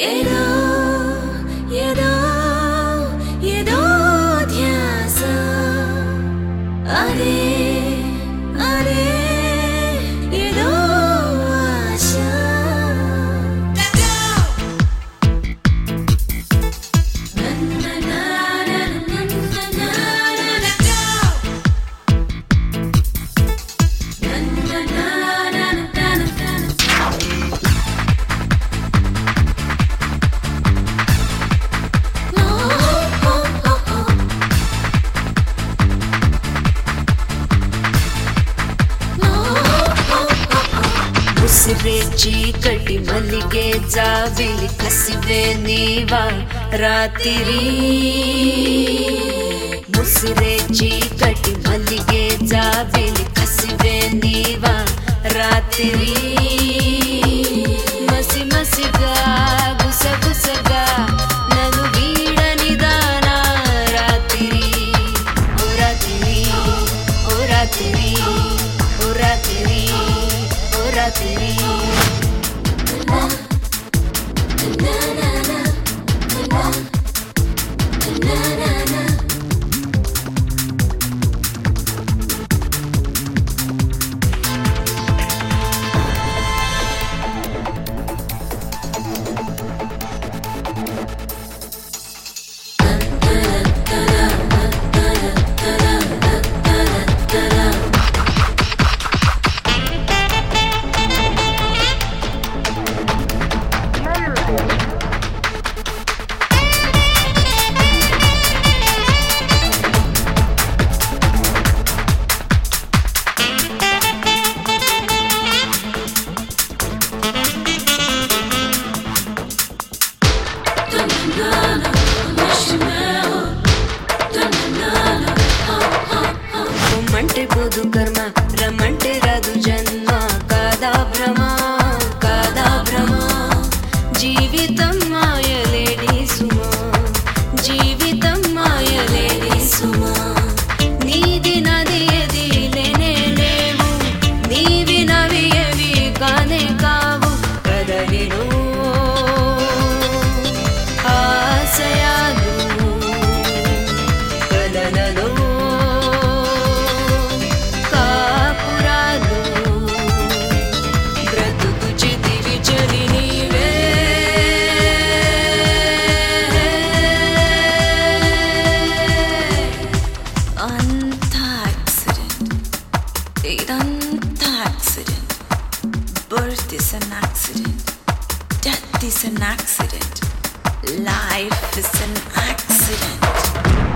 ఏదో ఏదో ఏదో ధ్యాస అరే అరే ఏదో ఆశ ముసిరే చీకటి మల్లిగే జాబిలి కసివే నీవా రాత్రి ముసిరే చీకటి మల్లిగే జాబిలి కసివే నీవా రాత్రి మసి మసిగా గుసగుసగా నన్ను వీడనిదానా రాత్రి ఓ రాత్రి ఓ రాత్రి ఓ రాత్రి ఓ రాత్రి రమ్మంటే పోదు కర్మ రమ్మంటే రాదు జన్మ కాదా భ్రమ కాదా భ్రమ జీవితం మాయలేడి సుమా జీవితం మాయలేడి సుమా నీది నది ఎది లేనే లేవు నీవి నవి ఎవి కానే కావు కదలిను ఆశయాలు కలలలో Accident. Birth is an accident. Death is an accident. Life is an accident.